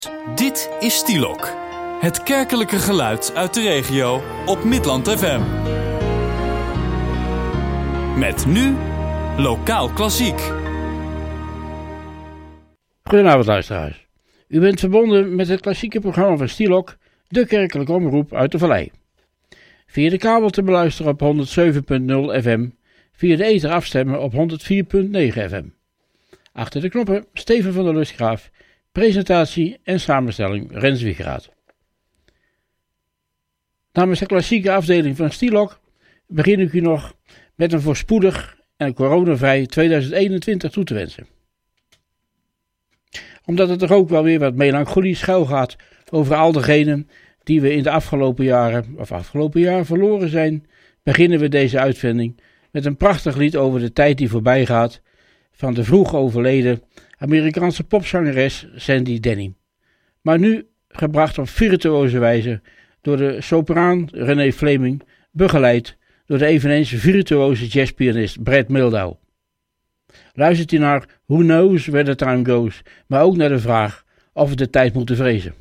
Dit is Stielok, het kerkelijke geluid uit de regio op Midland FM. Met nu Lokaal Klassiek. Goedenavond luisteraars. U bent verbonden met het klassieke programma van Stielok, de kerkelijke omroep uit de Vallei. Via de kabel te beluisteren op 107.0 FM, via de ether afstemmen op 104.9 FM. Achter de knoppen Steven van der Lustgraaf, presentatie en samenstelling Rens Wiegeraad. Namens de klassieke afdeling van Stielok begin ik u nog met een voorspoedig en coronavrij 2021 toe te wensen. Omdat het toch ook wel weer wat melancholie schuil gaat over al degenen die we in de afgelopen jaar verloren zijn, beginnen we deze uitzending met een prachtig lied over de tijd die voorbij gaat van de vroeg overleden Amerikaanse popzangeres Sandy Denny. Maar nu gebracht op virtuoze wijze door de sopraan Renee Fleming, begeleid door de eveneens virtuoze jazzpianist Brad Mehldau. Luistert u naar Who Knows Where the Time Goes, maar ook naar de vraag of we de tijd moeten vrezen.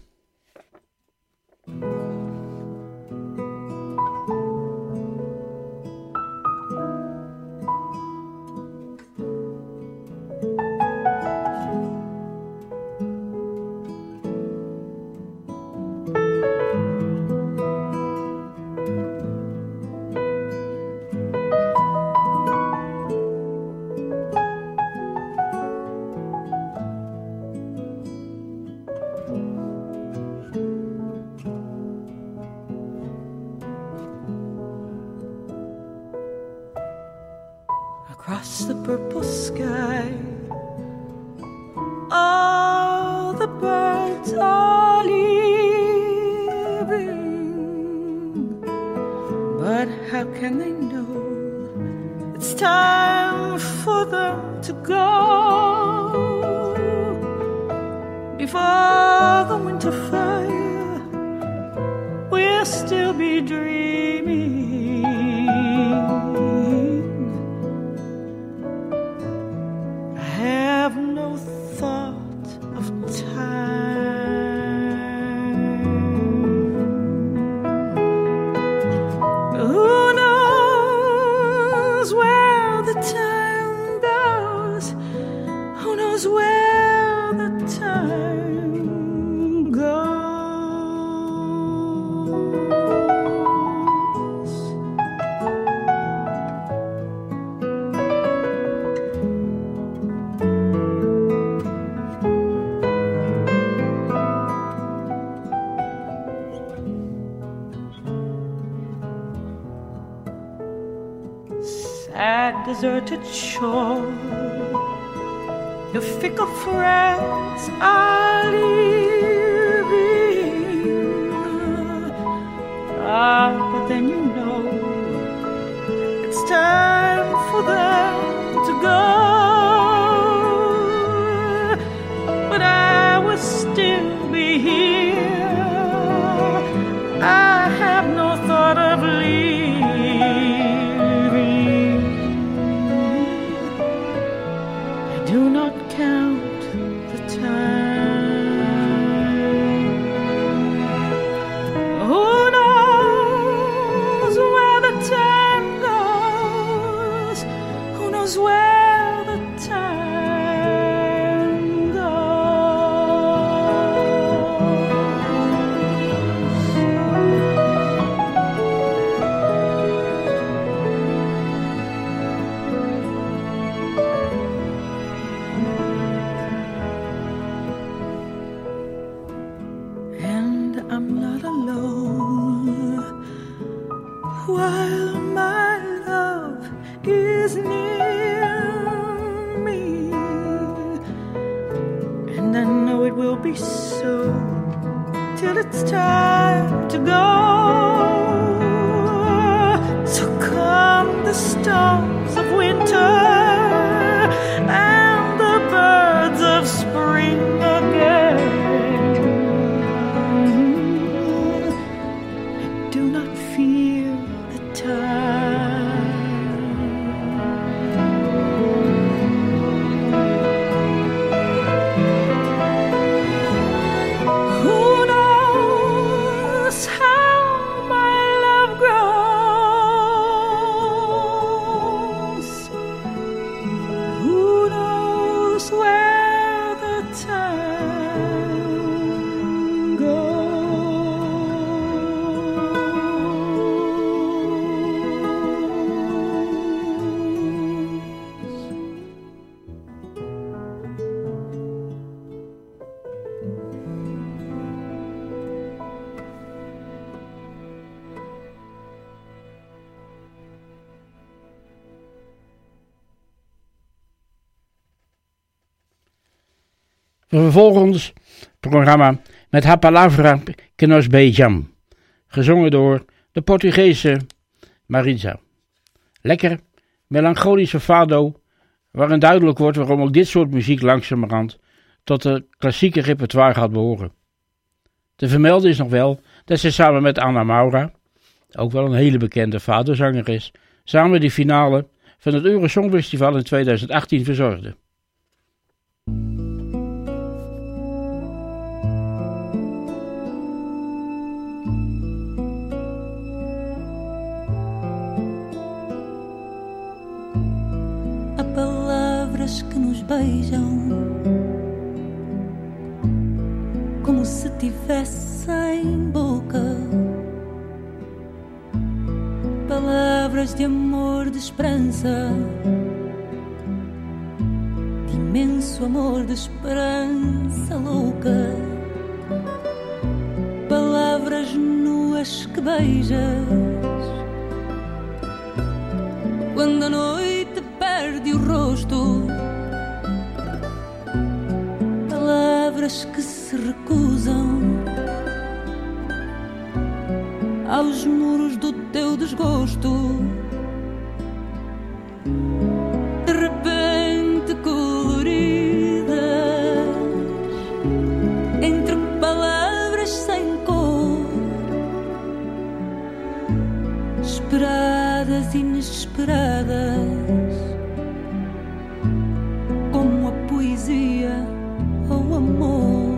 Across the purple sky, all the birds are leaving, but how can they know it's time for them to go? Before the winter fire, we'll still be dreaming. Have no thought of time. Who knows where the time goes? Who knows where the time goes? Sad deserted shore, your fickle friends are leaving. Ah, but then you know it's time for them to go. But I will still be here. I have no thought of leaving. Do not count the time. Who knows where the time goes? Who knows where the time I'm not alone while my love is near me, and I know it will be so till it's time to go. So come the storms of winter and the birds of spring again. We vervolgen ons programma met Ha Palavra que nos beijam, gezongen door de Portugese Marisa. Lekker melancholische fado, waarin duidelijk wordt waarom ook dit soort muziek langzamerhand tot de klassieke repertoire gaat behoren. Te vermelden is nog wel dat zij samen met Ana Maura, ook wel een hele bekende fadozanger is, samen de finale van het Eurosongfestival in 2018 verzorgde. Há palavras que nos beijam como se tivessem boca, palavras de amor, de esperança, de imenso amor, de esperança louca, palavras nuas que beijas quando a noite perde o rosto, palavras que se recusam aos muros do teu desgosto, de repente coloridas entre palavras sem cor, esperadas, inesperadas, como a poesia ou o amor.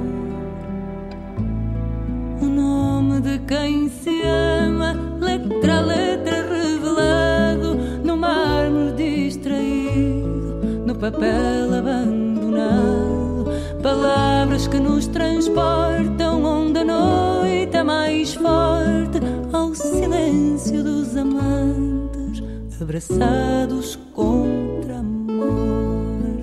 O nome de quem se ama, letra a letra revelado, no mármore distraído, no papel abandonado. Palavras que nos transportam onde a noite é mais forte, ao silêncio dos amantes, abraçados contra a morte.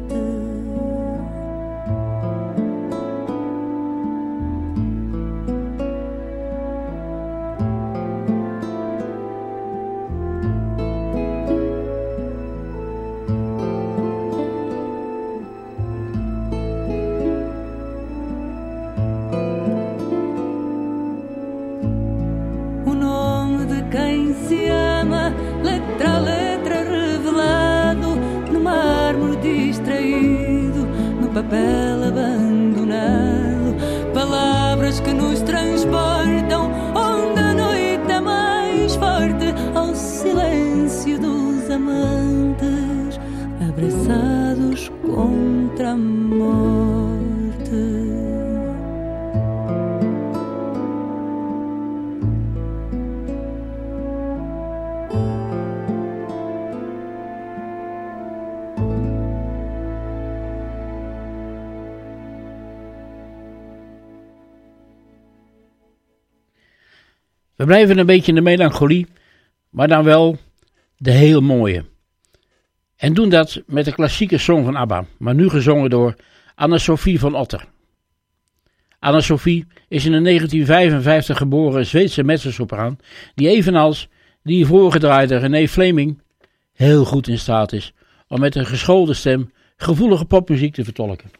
Papel abandonado, palavras que nos transportam onde a noite é mais forte, ao silêncio dos amantes, abraçados contra a morte. We blijven een beetje in de melancholie, maar dan wel de heel mooie. En doen dat met de klassieke song van ABBA, maar nu gezongen door Anna-Sophie van Otter. Anna-Sophie is in 1955 geboren Zweedse mezzosopraan, die evenals die voorgedraaide René Fleming heel goed in staat is om met een geschoolde stem gevoelige popmuziek te vertolken.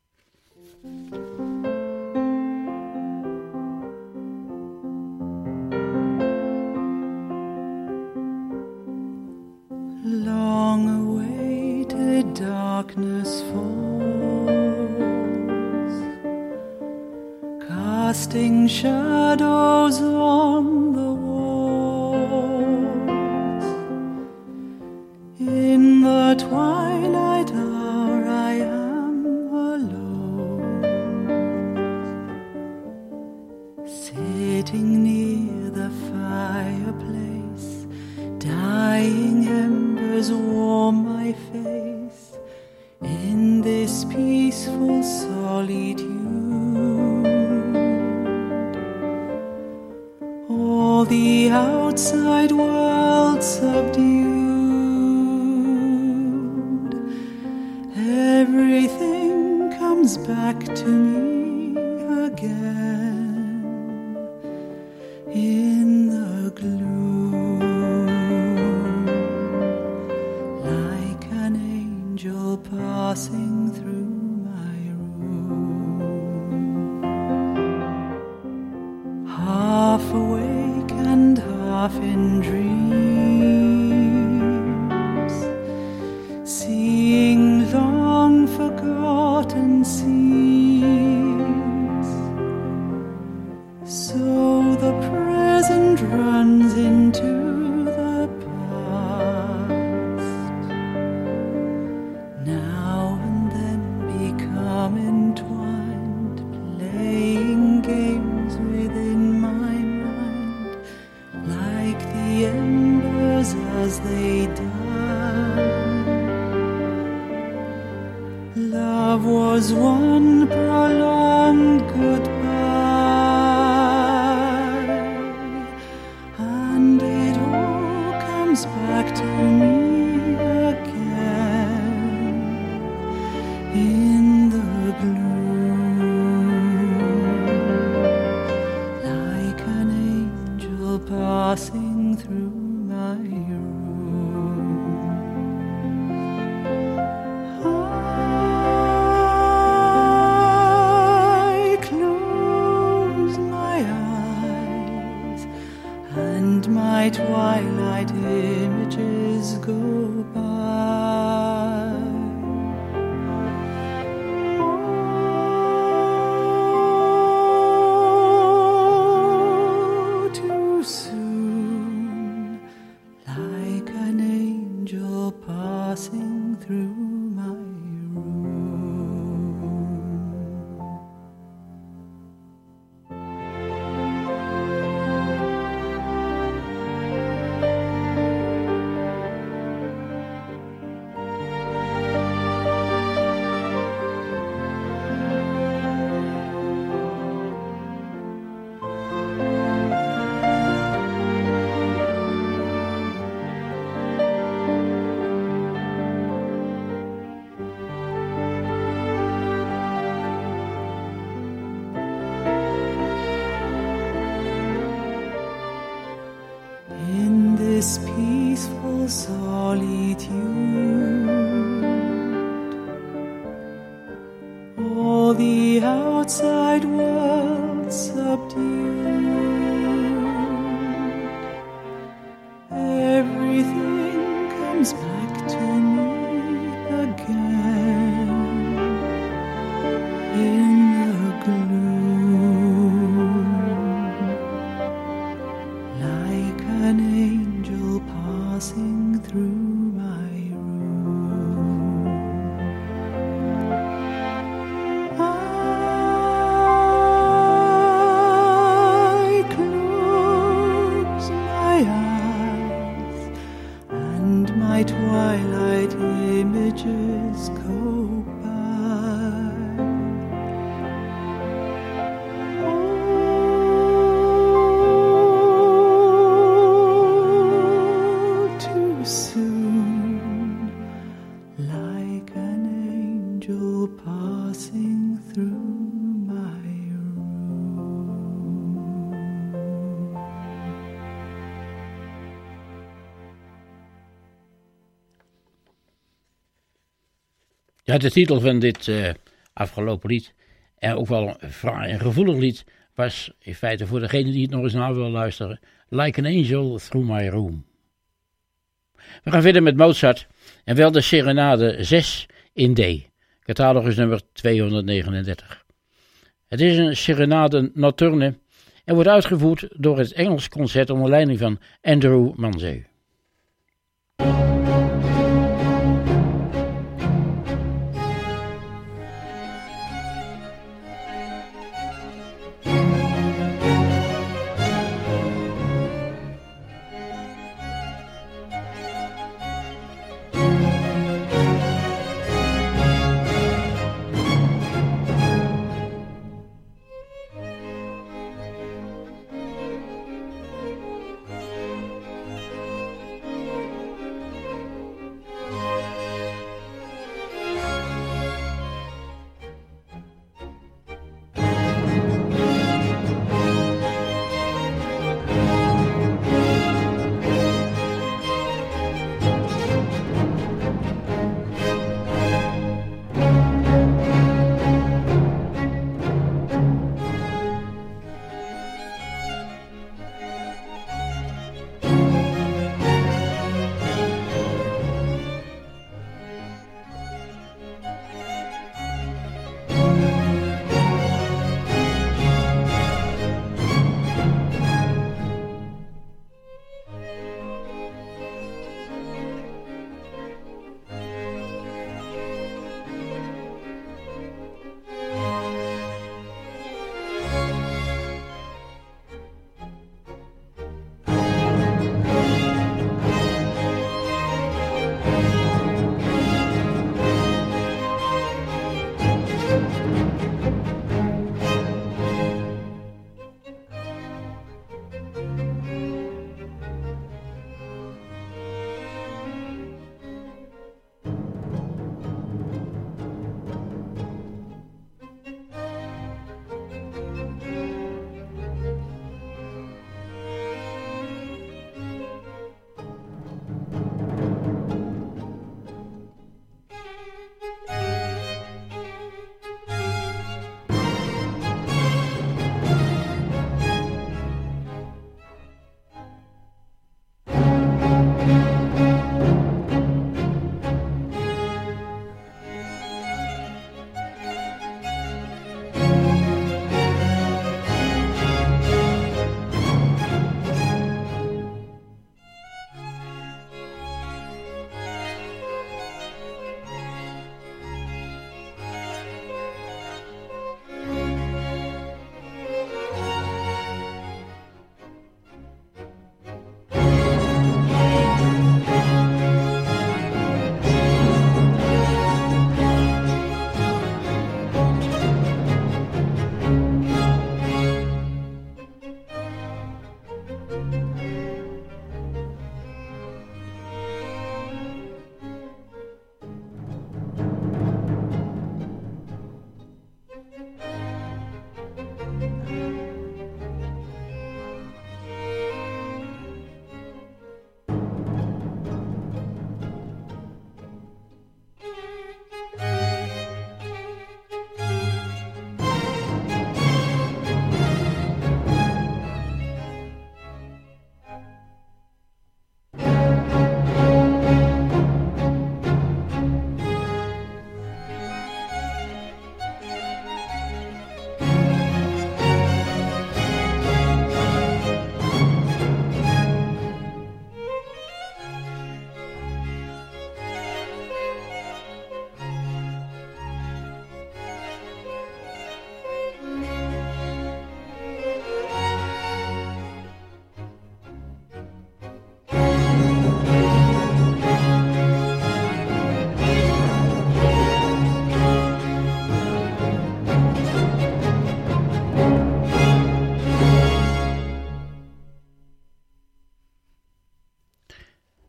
Long-awaited darkness falls, casting shadows on the walls. In the twilight hour I am alone, sitting near the fireplace, dying embers warm my face in this peaceful solitude. All the outside world subdued, everything comes back to me again in the gloom, like an angel passing through my room. half in dreams, seeing long forgotten scenes. So the present runs into the past, now and then become entwined, playing games within my mind, like the embers as they die. Love was one prolonged goodbye, and it all comes back to me again in the gloom, like an angel passing through my room. I close my eyes and my twilight images go by. Oh, too soon, like an angel passing through my room. In this peaceful solitude, all the outside world subdued, everything comes back to me again in the gloom, like an angel passing through my room. I close my eyes and my twilight images go by. Oh, too soon, like an angel passing through my room. Ja, de titel van dit afgelopen lied, en ook wel een fraai en gevoelig lied, was in feite voor degene die het nog eens na wil luisteren, Like an Angel Through My Room. We gaan verder met Mozart en wel de Serenade 6 in D, catalogus nummer 239. Het is een Serenade nocturne en wordt uitgevoerd door het Engels Concert onder leiding van Andrew Manze.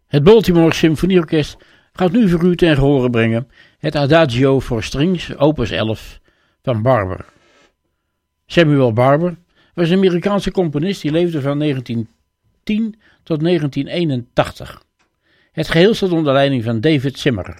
Het Baltimore Symfonieorkest gaat nu voor u ten gehore brengen het Adagio voor Strings, opus 11 van Barber. Samuel Barber was een Amerikaanse componist die leefde van 1910 tot 1981. Het geheel staat onder leiding van David Zimmer.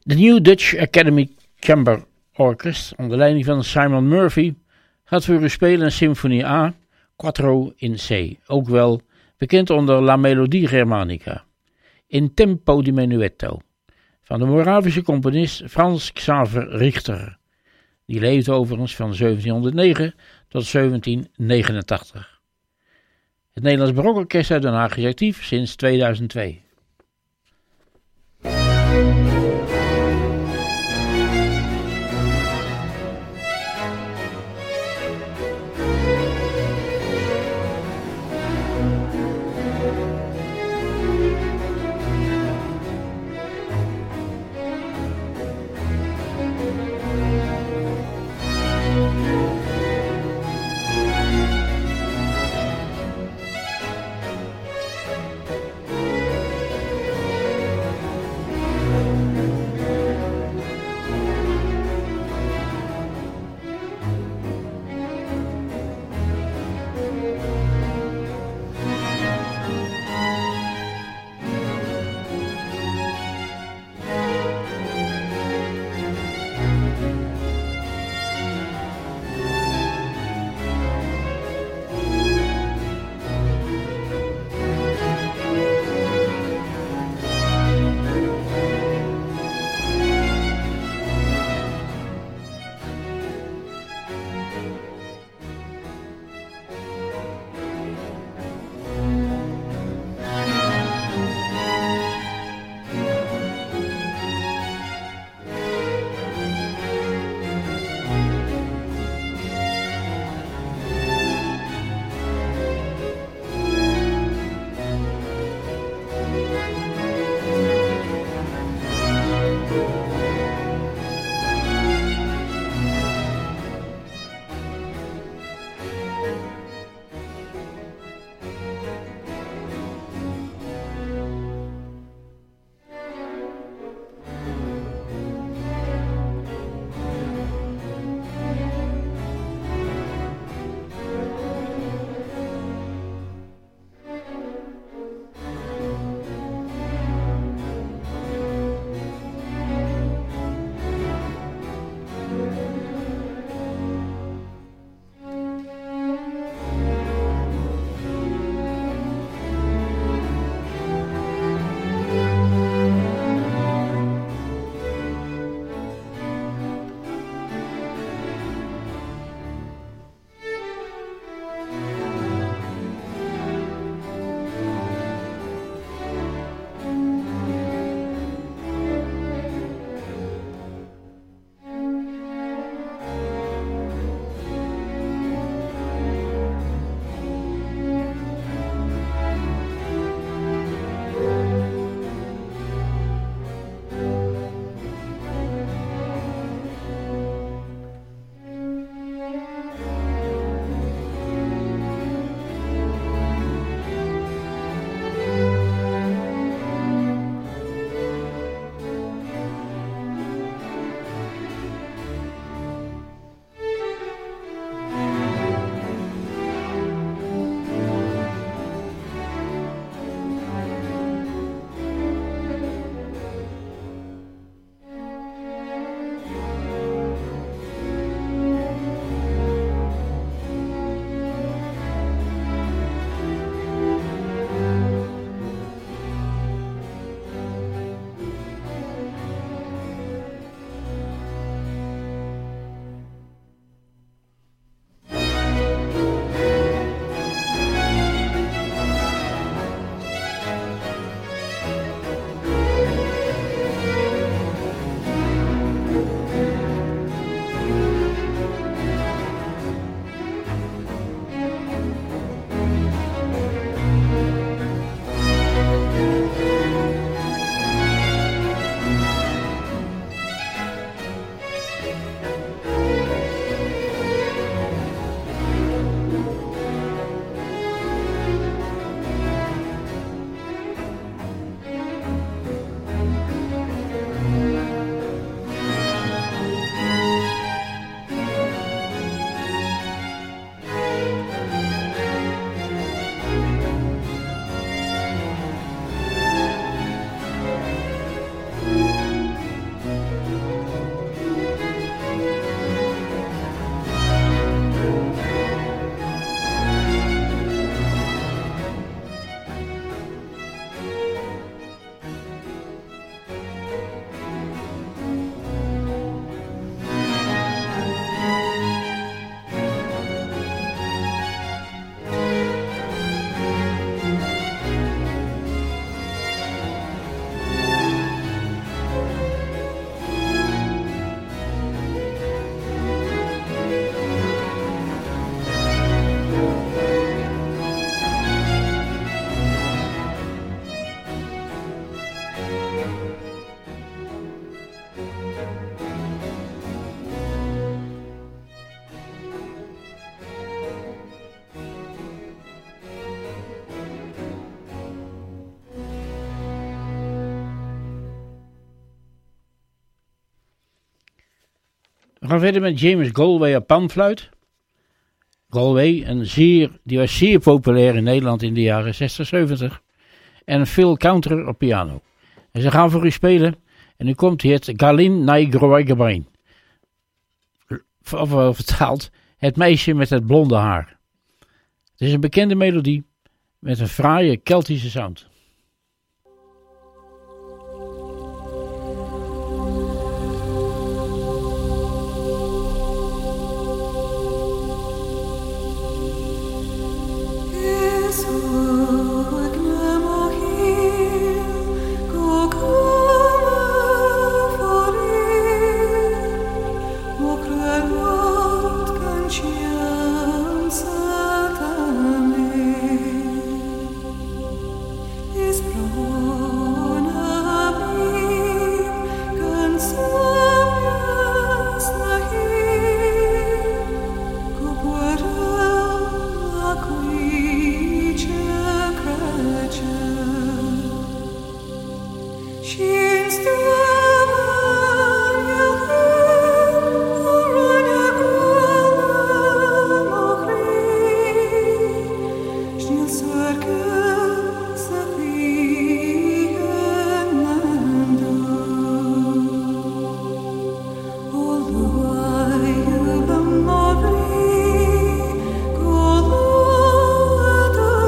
De New Dutch Academy Chamber Orchestra onder leiding van Simon Murphy gaat voor u spelen een symfonie A, Quattro in C, ook wel bekend onder La Melodie Germanica, in tempo di menuetto, van de Moravische componist Franz Xaver Richter. Die leefde overigens van 1709 tot 1789. Het Nederlands Barokorkest uit Den Haag is actief sinds 2002. We gaan verder met James Galway op panfluit. Galway, die was zeer populair in Nederland in de jaren 60, 70. En Phil Counter op piano. En ze gaan voor u spelen. En nu komt het Galin Naigroigabain. Of vertaald, het meisje met het blonde haar. Het is een bekende melodie met een fraaie Keltische sound.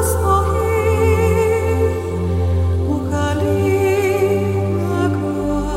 Oh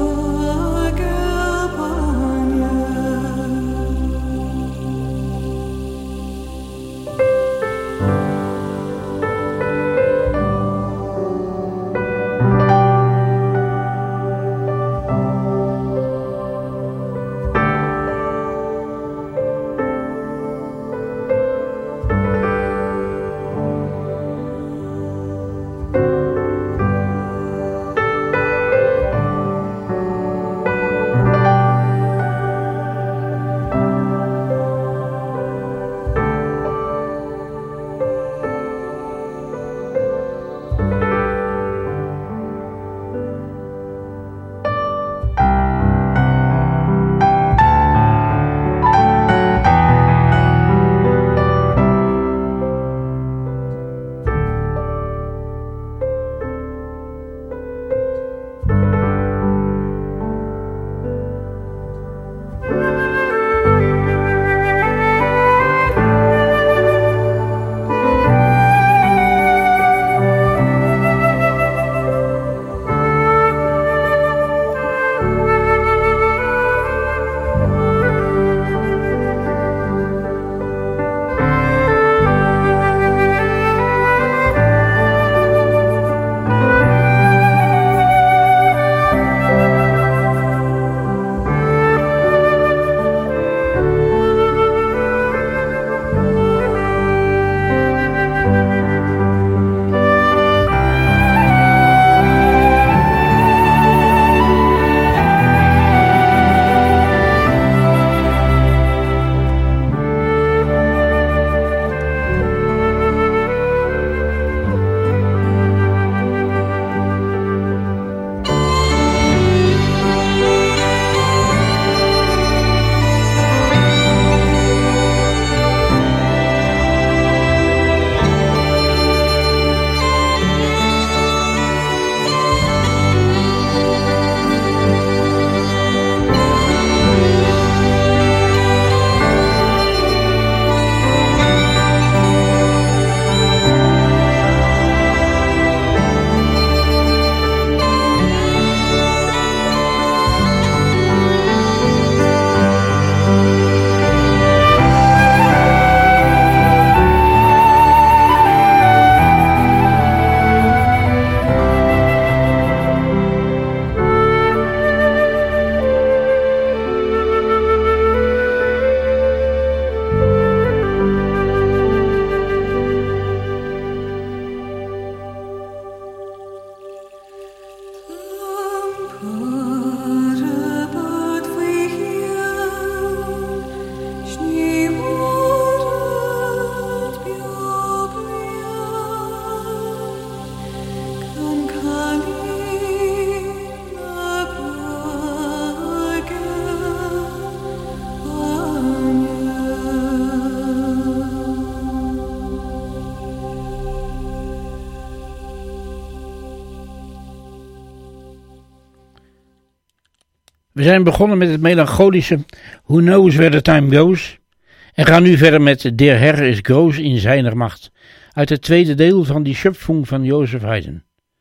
We zijn begonnen met het melancholische Who Knows Where the Time Goes en gaan nu verder met Der Herr is groß in zijner Macht uit het tweede deel van die Schöpfung van Joseph Haydn.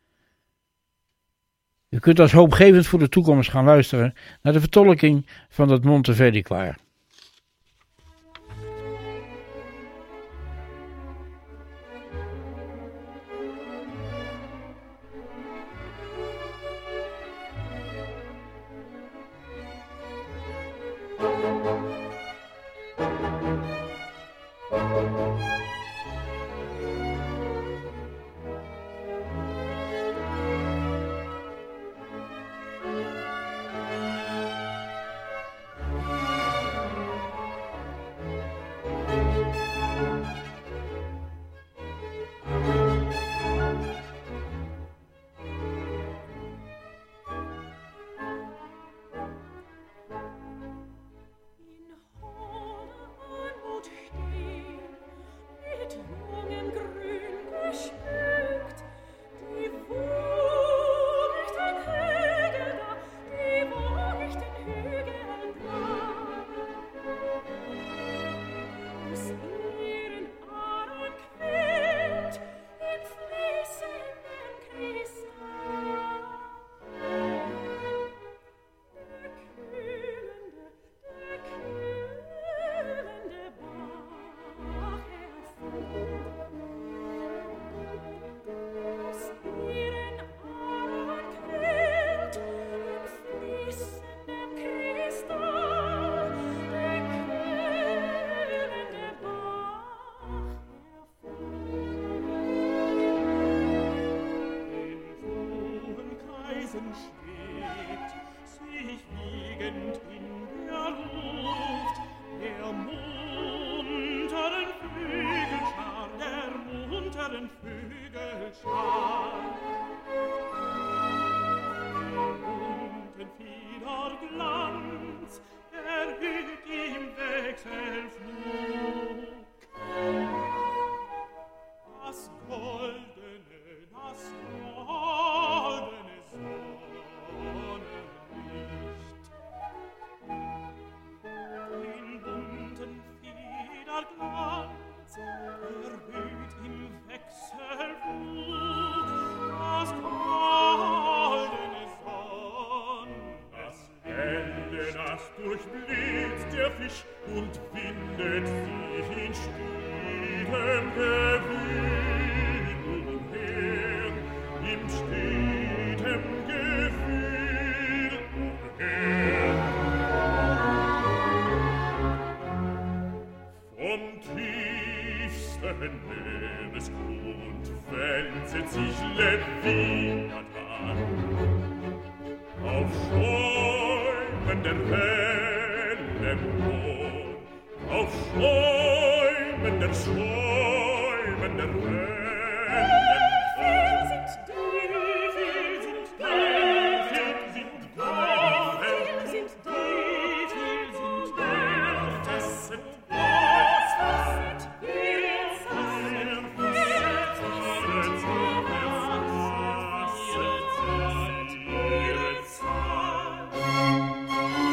U kunt als hoopgevend voor de toekomst gaan luisteren naar de vertolking van het Monteverdi-koor.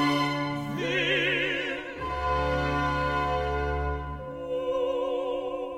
Oh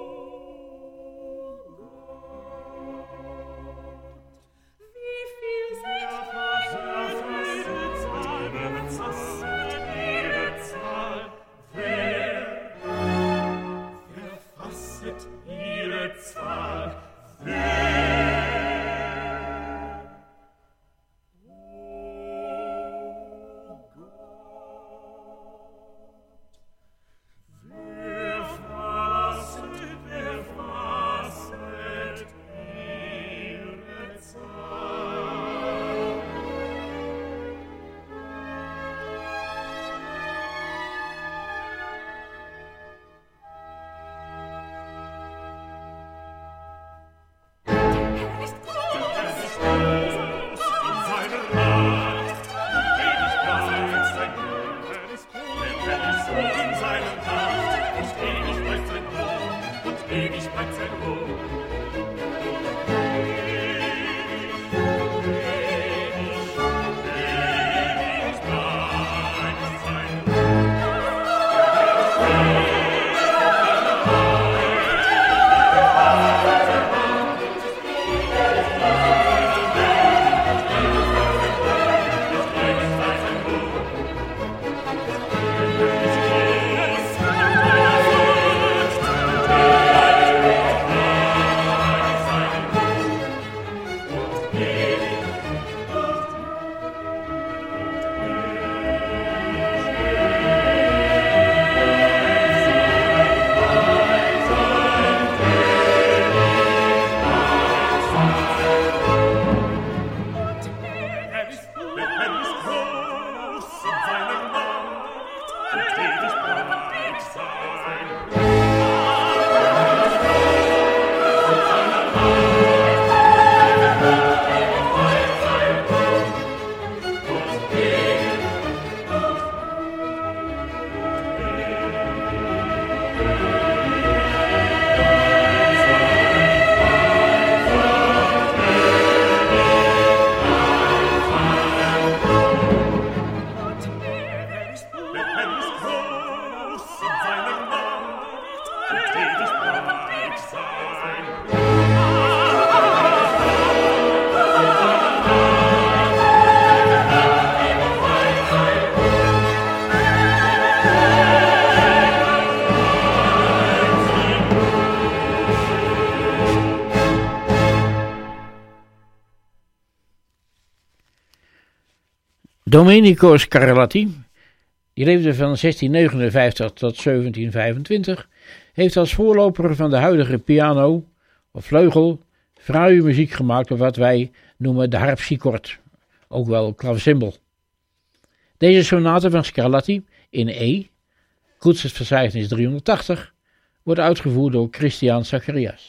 Domenico Scarlatti, die leefde van 1659 tot 1725, heeft als voorloper van de huidige piano of vleugel fraaie muziek gemaakt op wat wij noemen de harpsichord, ook wel klavecimbal. Deze sonate van Scarlatti in E, Goedschriftverzeichnis 380, wordt uitgevoerd door Christian Zacharias.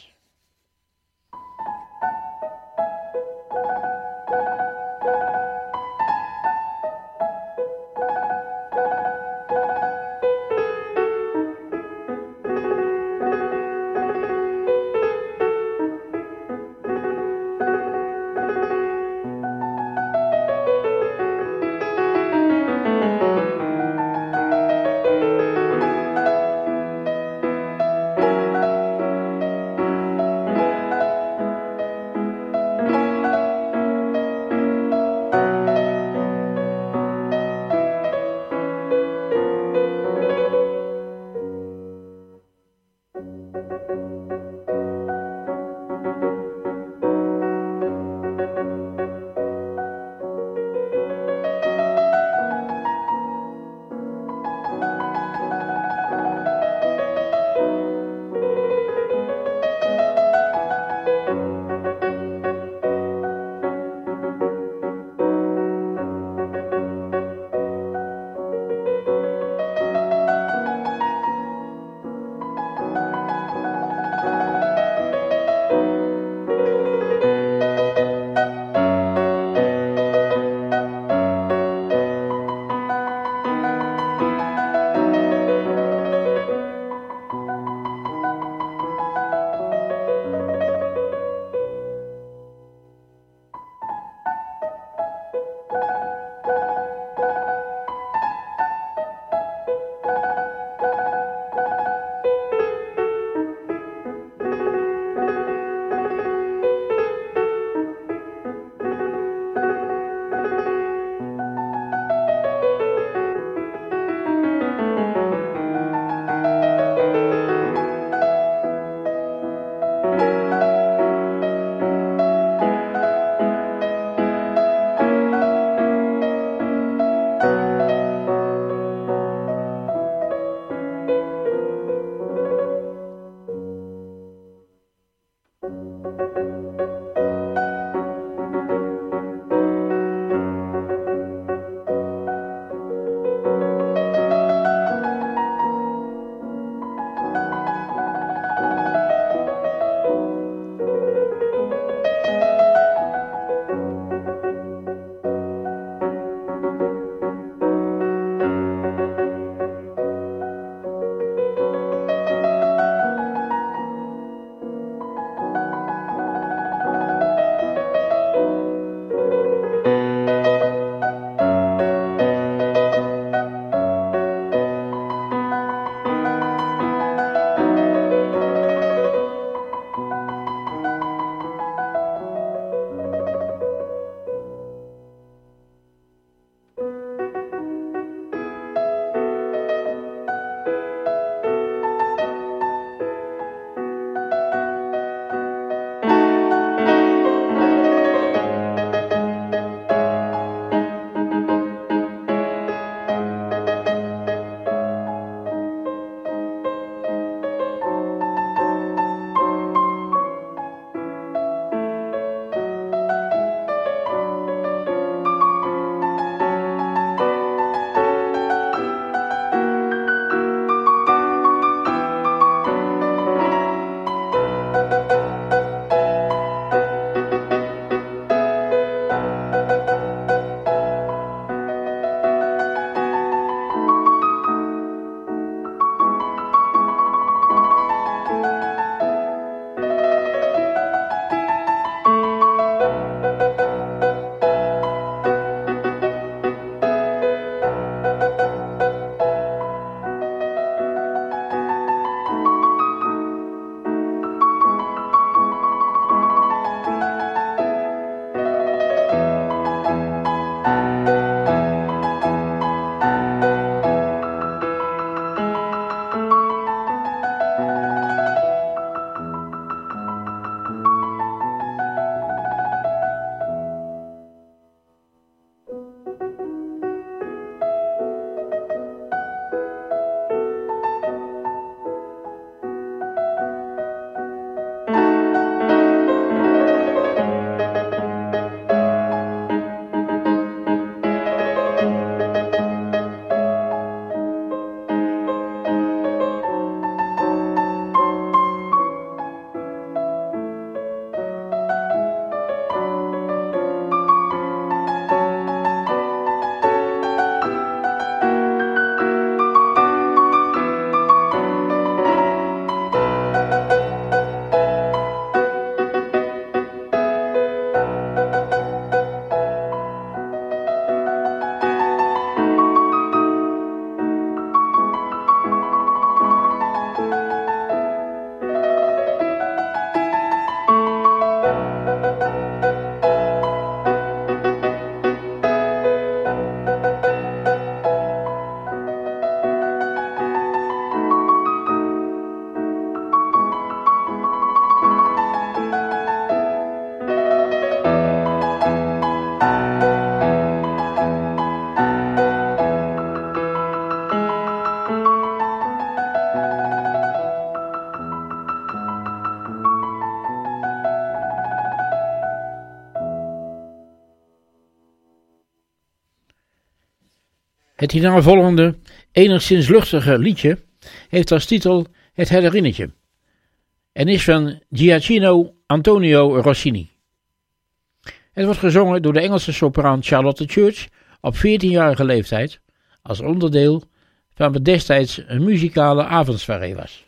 Het hierna volgende, enigszins luchtige liedje heeft als titel Het Herderinnetje en is van Gioacchino Antonio Rossini. Het wordt gezongen door de Engelse sopraan Charlotte Church op 14-jarige leeftijd als onderdeel van wat destijds een muzikale avondsoirée was.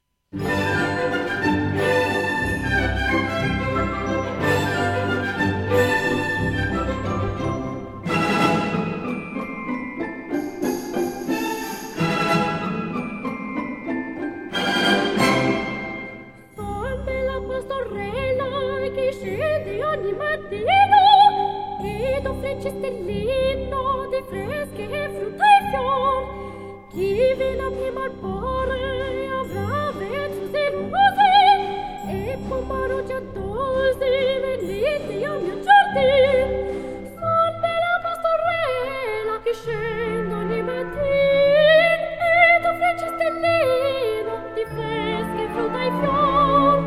Stellino di fresche frutta e fior, chi viene a prima al pore avrà vezzusi rose e pomaro giattosi venite a mio giardin. Son bella pastorella che scendo ogni mattin ed offre stellino di fresche frutta e fior.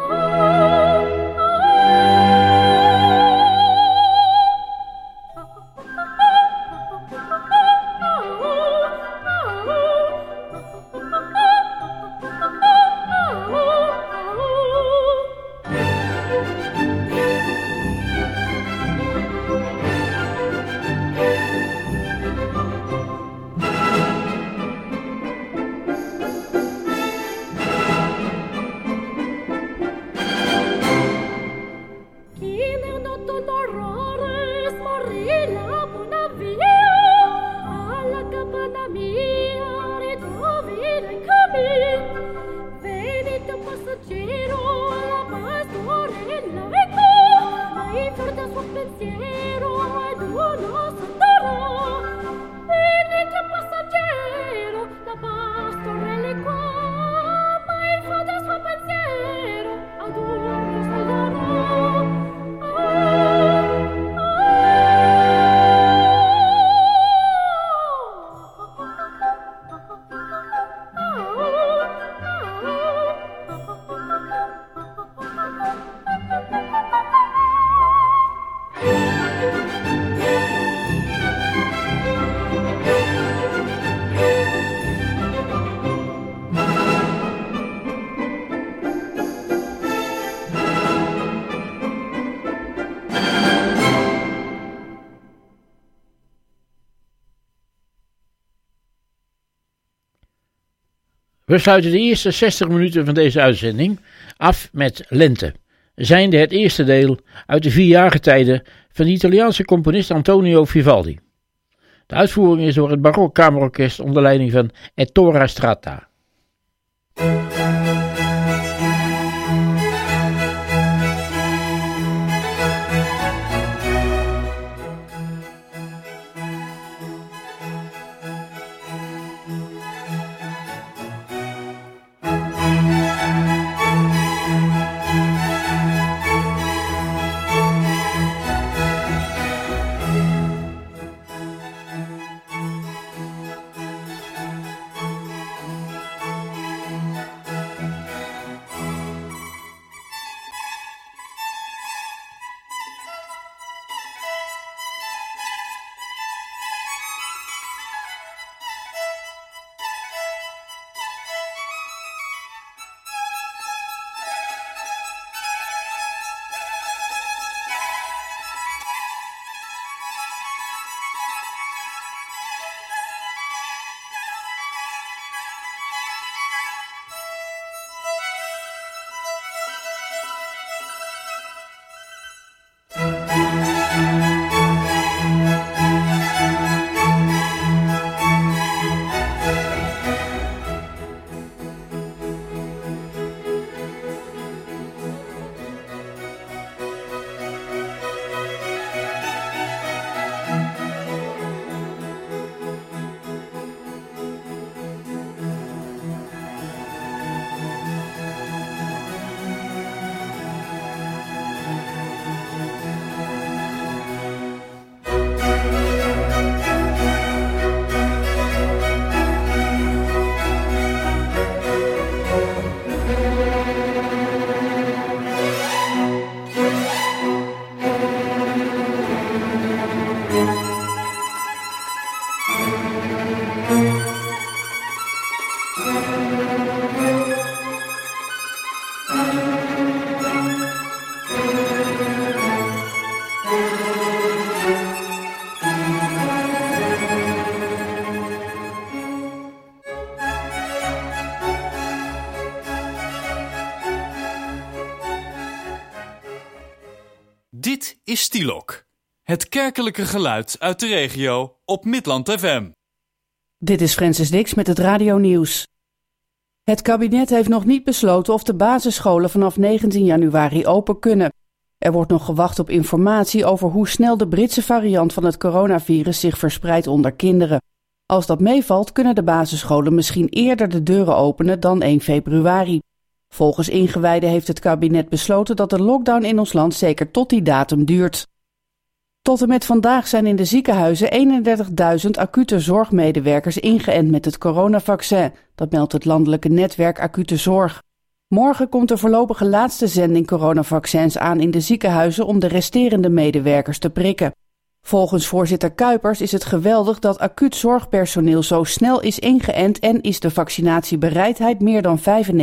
We sluiten de eerste 60 minuten van deze uitzending af met Lente, zijnde het eerste deel uit de 4 jaargetijden van de Italiaanse componist Antonio Vivaldi. De uitvoering is door het Barok Kamerorkest onder leiding van Ettore Strata. is Stielok. Het kerkelijke geluid uit de regio op Midland FM. Dit is Francis Dix met het radionieuws. Het kabinet heeft nog niet besloten of de basisscholen vanaf 19 januari open kunnen. Er wordt nog gewacht op informatie over hoe snel de Britse variant van het coronavirus zich verspreidt onder kinderen. Als dat meevalt, kunnen de basisscholen misschien eerder de deuren openen dan 1 februari. Volgens ingewijden heeft het kabinet besloten dat de lockdown in ons land zeker tot die datum duurt. Tot en met vandaag zijn in de ziekenhuizen 31.000 acute zorgmedewerkers ingeënt met het coronavaccin. Dat meldt het landelijke netwerk Acute Zorg. Morgen komt de voorlopige laatste zending coronavaccins aan in de ziekenhuizen om de resterende medewerkers te prikken. Volgens voorzitter Kuipers is het geweldig dat acuut zorgpersoneel zo snel is ingeënt en is de vaccinatiebereidheid meer dan 95%.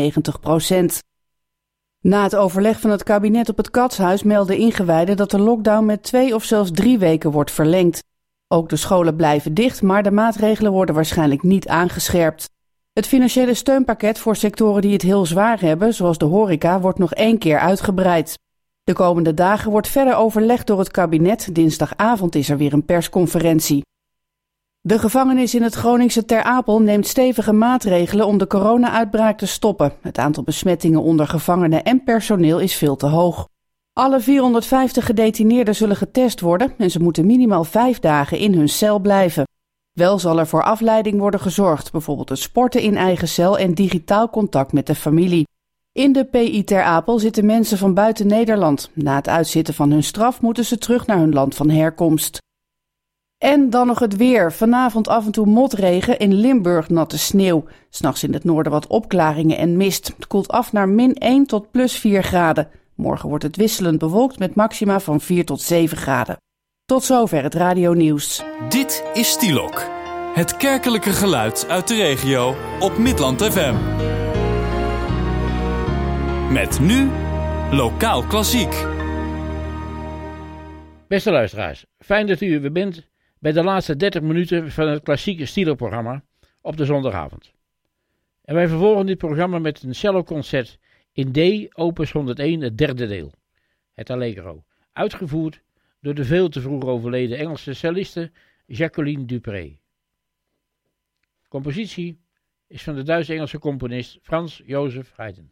Na het overleg van het kabinet op het Katshuis melden ingewijden dat de lockdown met 2 of zelfs 3 weken wordt verlengd. Ook de scholen blijven dicht, maar de maatregelen worden waarschijnlijk niet aangescherpt. Het financiële steunpakket voor sectoren die het heel zwaar hebben, zoals de horeca, wordt nog 1 keer uitgebreid. De komende dagen wordt verder overlegd door het kabinet. Dinsdagavond is er weer een persconferentie. De gevangenis in het Groningse Ter Apel neemt stevige maatregelen om de corona-uitbraak te stoppen. Het aantal besmettingen onder gevangenen en personeel is veel te hoog. Alle 450 gedetineerden zullen getest worden en ze moeten minimaal 5 dagen in hun cel blijven. Wel zal er voor afleiding worden gezorgd, bijvoorbeeld het sporten in eigen cel en digitaal contact met de familie. In de PI Ter Apel zitten mensen van buiten Nederland. Na het uitzitten van hun straf moeten ze terug naar hun land van herkomst. En dan nog het weer. Vanavond af en toe motregen, in Limburg natte sneeuw. 's Nachts in het noorden wat opklaringen en mist. Het koelt af naar -1 tot +4 graden. Morgen wordt het wisselend bewolkt met maxima van 4 tot 7 graden. Tot zover het radionieuws. Dit is Stielok. Het kerkelijke geluid uit de regio op Midland FM. Met nu Lokaal Klassiek. Beste luisteraars, fijn dat u weer bent bij de laatste 30 minuten van het klassieke Stielok-programma op de zondagavond. En wij vervolgen dit programma met een celloconcert in D, opus 101, het 3e deel. Het Allegro, uitgevoerd door de veel te vroeg overleden Engelse celliste Jacqueline Dupré. Compositie is van de Duits-Engelse componist Franz Joseph Haydn.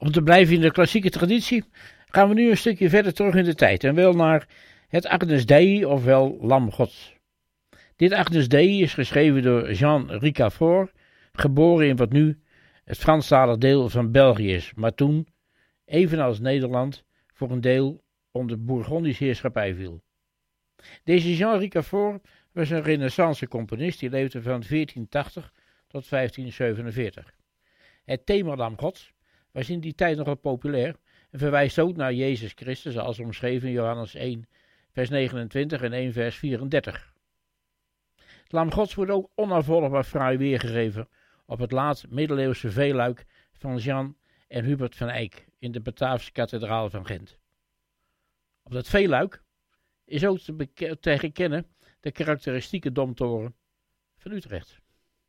Om te blijven in de klassieke traditie gaan we nu een stukje verder terug in de tijd en wel naar het Agnus Dei, ofwel Lam Gods. Dit Agnus Dei is geschreven door Jean Ricafort, geboren in wat nu het Franstalig deel van België is, maar toen, evenals Nederland, voor een deel onder Bourgondische heerschappij viel. Deze Jean Ricafort was een renaissance-componist die leefde van 1480 tot 1547. Het thema Lam Gods was in die tijd nogal populair en verwijst ook naar Jezus Christus zoals omschreven in Johannes 1 vers 29 en 1 vers 34. Het Lam Gods wordt ook onafvolgbaar fraai weergegeven op het laat-middeleeuwse veeluik van Jean en Hubert van Eyck in de Bataafse kathedraal van Gent. Op dat veeluik is ook te herkennen de karakteristieke domtoren van Utrecht.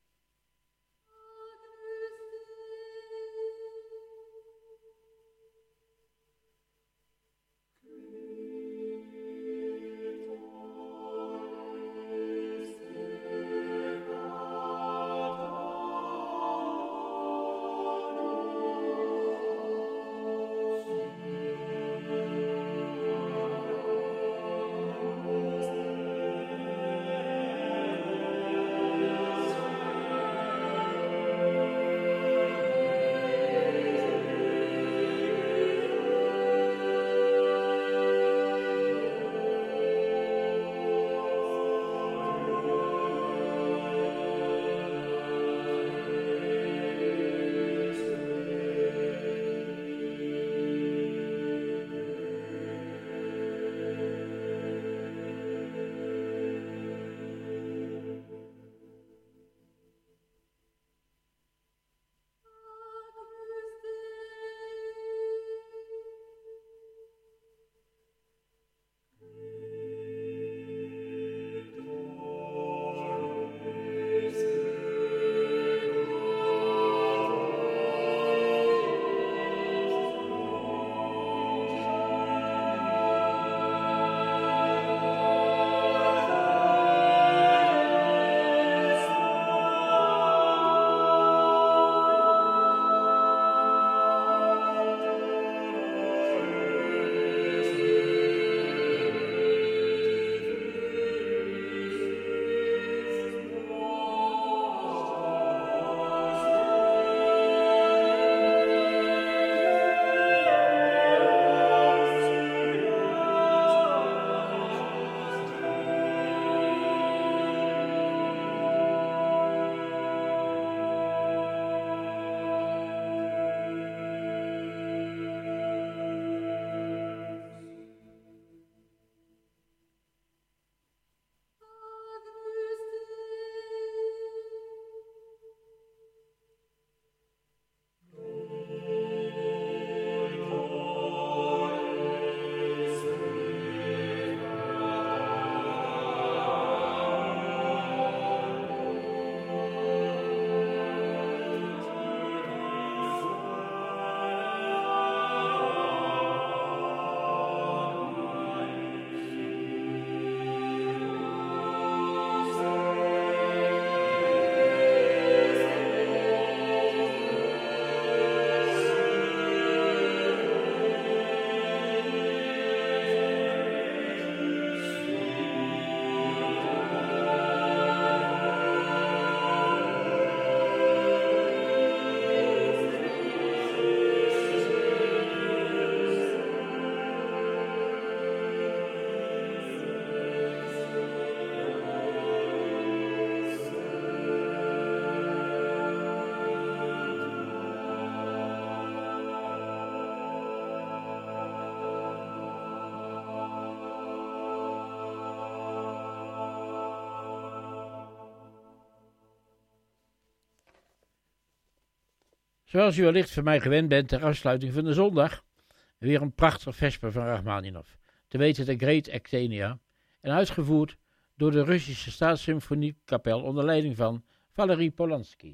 Zoals u wellicht van mij gewend bent ter afsluiting van de zondag, weer een prachtig vesper van Rachmaninov, te weten de Great Actenia, en uitgevoerd door de Russische Staatssymfoniekapel onder leiding van Valery Polansky.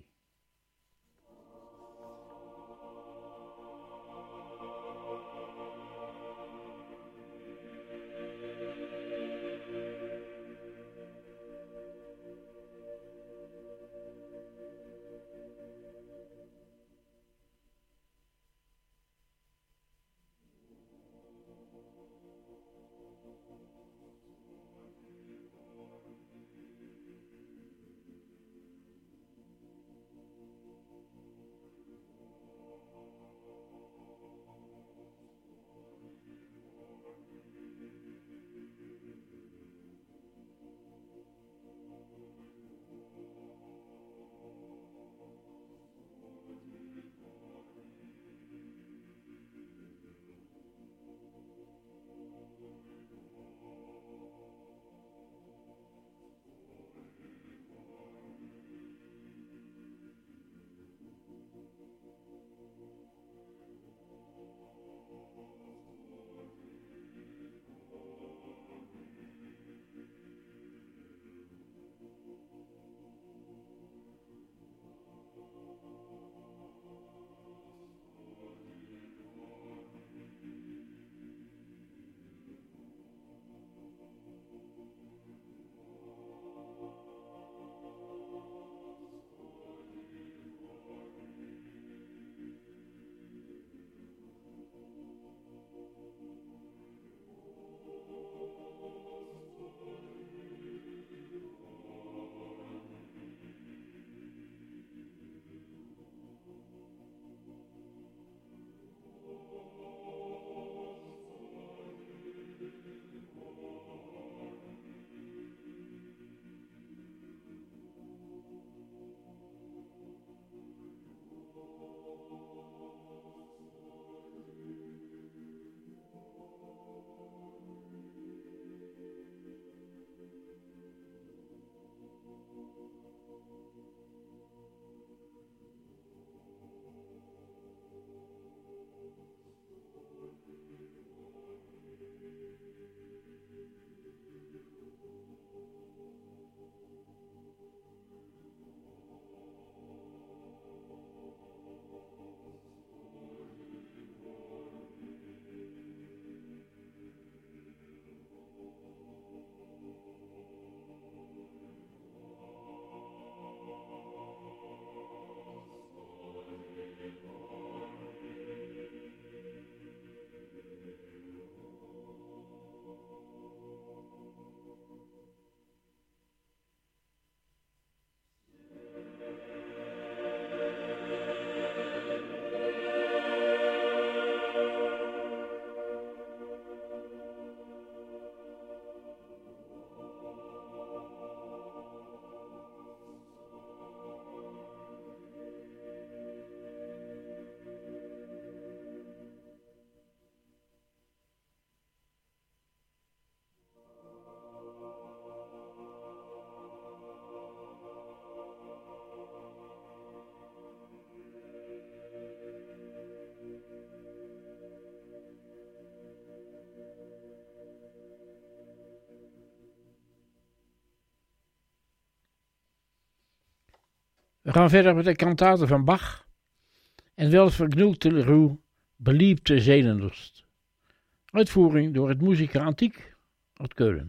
We gaan verder met de kantaten van Bach en wel verknulte Ruhe, beliebte Seelenlust. Uitvoering door het Musica Antiek uit Keulen.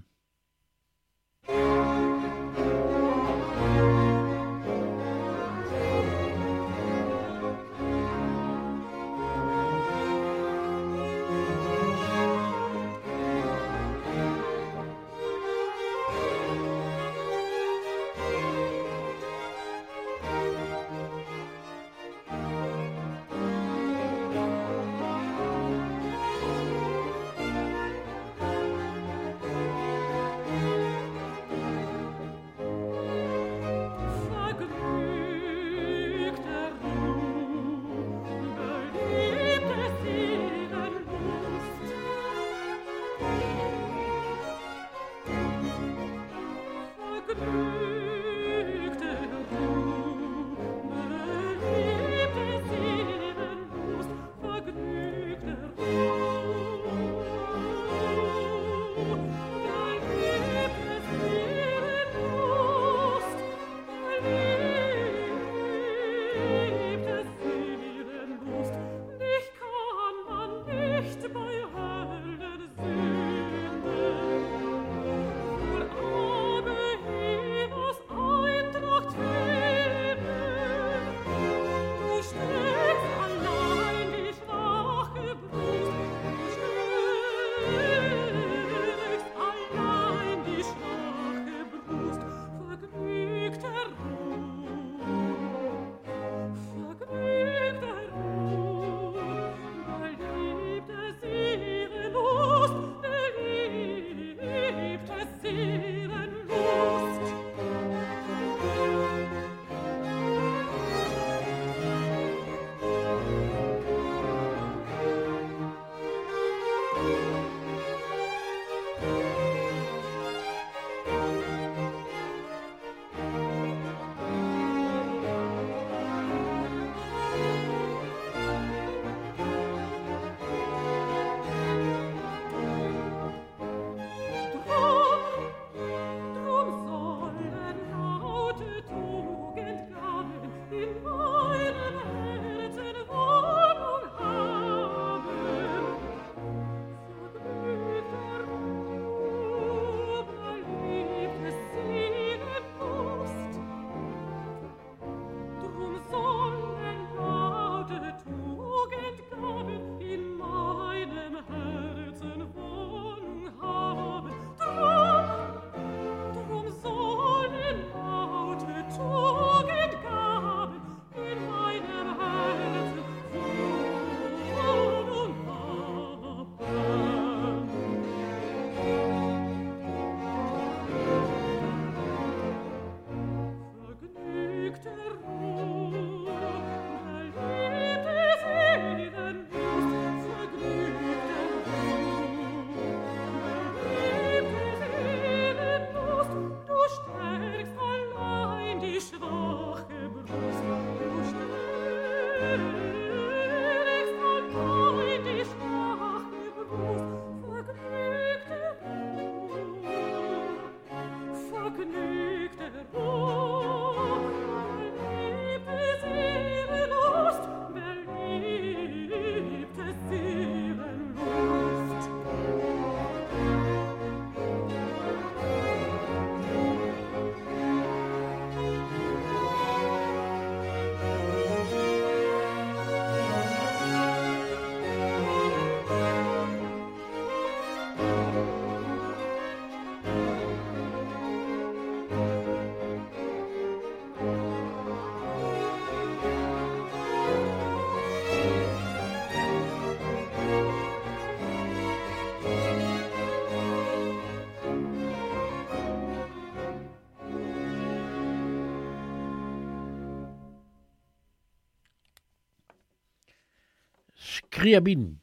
Scriabin,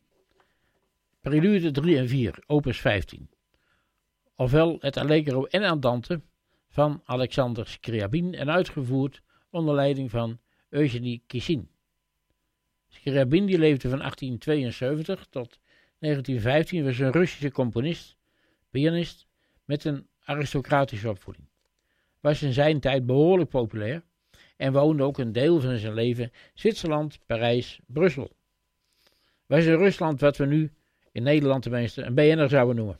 prelude 3 en 4, opus 15. Ofwel het Allegro en Andante van Alexander Scriabin en uitgevoerd onder leiding van Eugenie Kissin. Scriabin die leefde van 1872 tot 1915, was een Russische componist, pianist met een aristocratische opvoeding. Was in zijn tijd behoorlijk populair en woonde ook een deel van zijn leven Zwitserland, Parijs, Brussel. Was in Rusland wat we nu in Nederland tenminste een BN'er zouden noemen.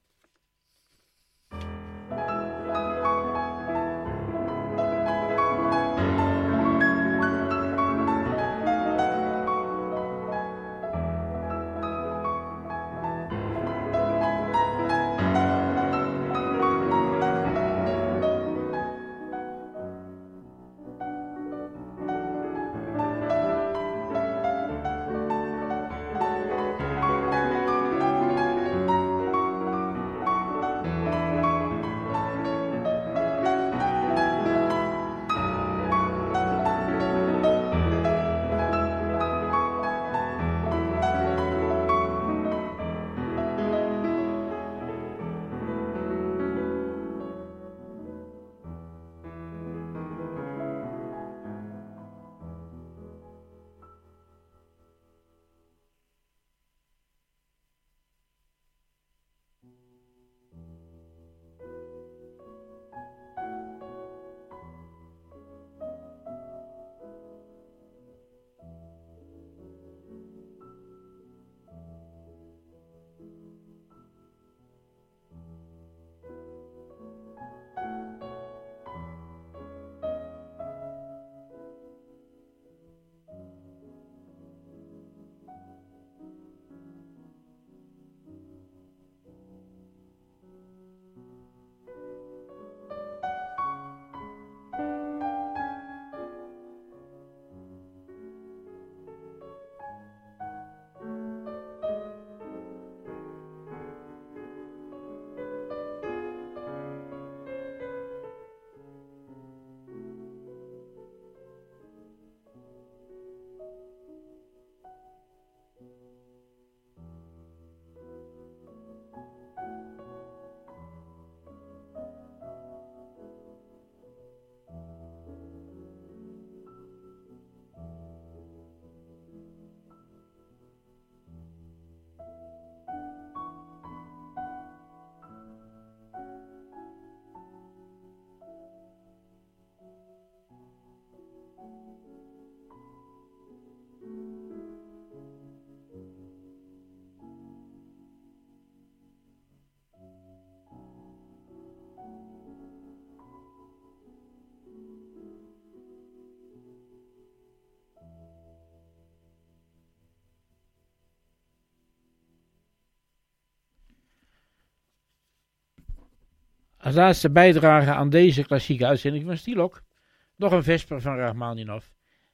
Als laatste bijdrage aan deze klassieke uitzending van Stilok nog een vesper van Rachmaninov.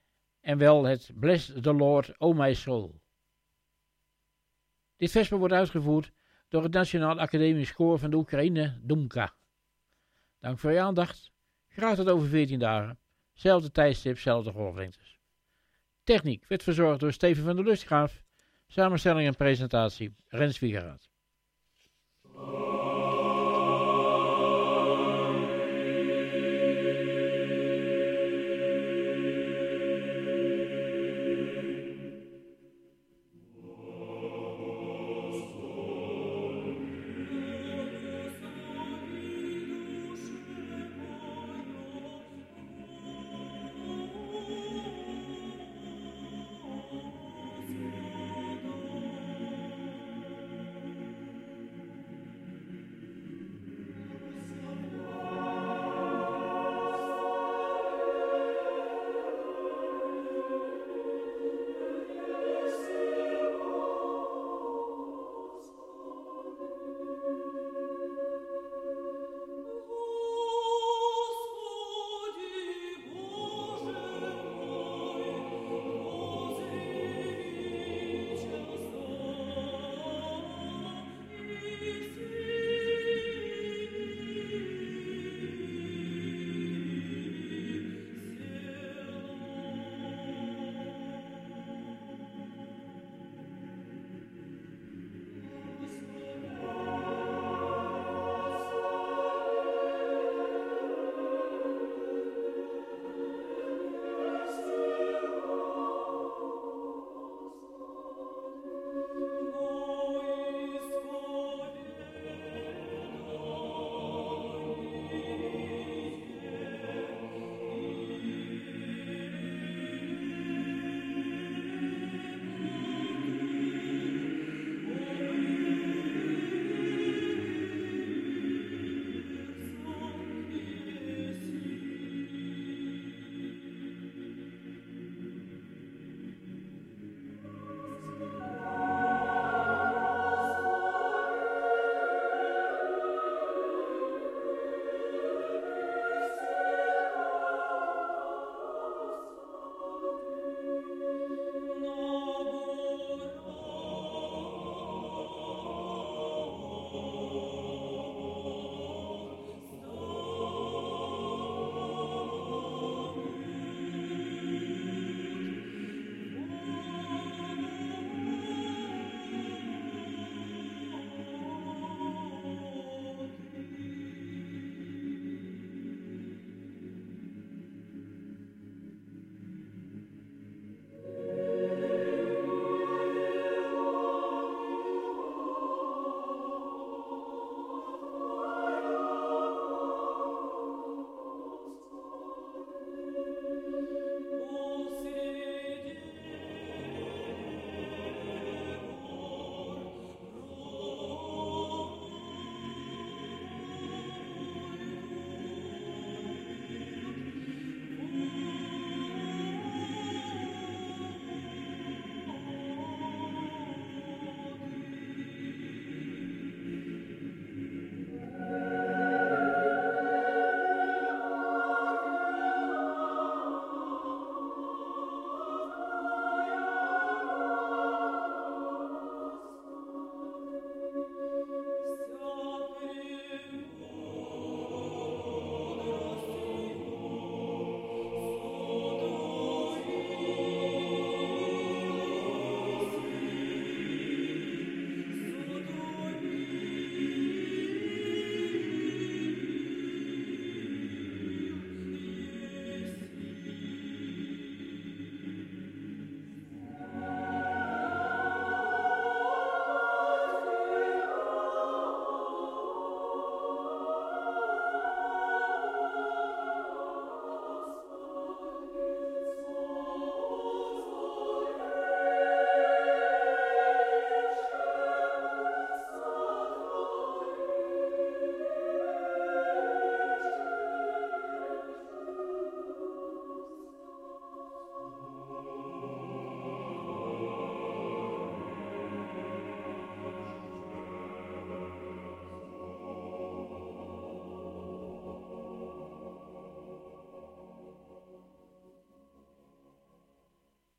En wel het Bless the Lord, O my soul. Dit vesper wordt uitgevoerd door het Nationaal Academisch Koor van de Oekraïne, Dumka. Dank voor je aandacht. Graag tot over 14 dagen. Zelfde tijdstip, zelfde golflengtes. Techniek werd verzorgd door Steven van der Lustgraaf. Samenstelling en presentatie, Rens Wiegeraad.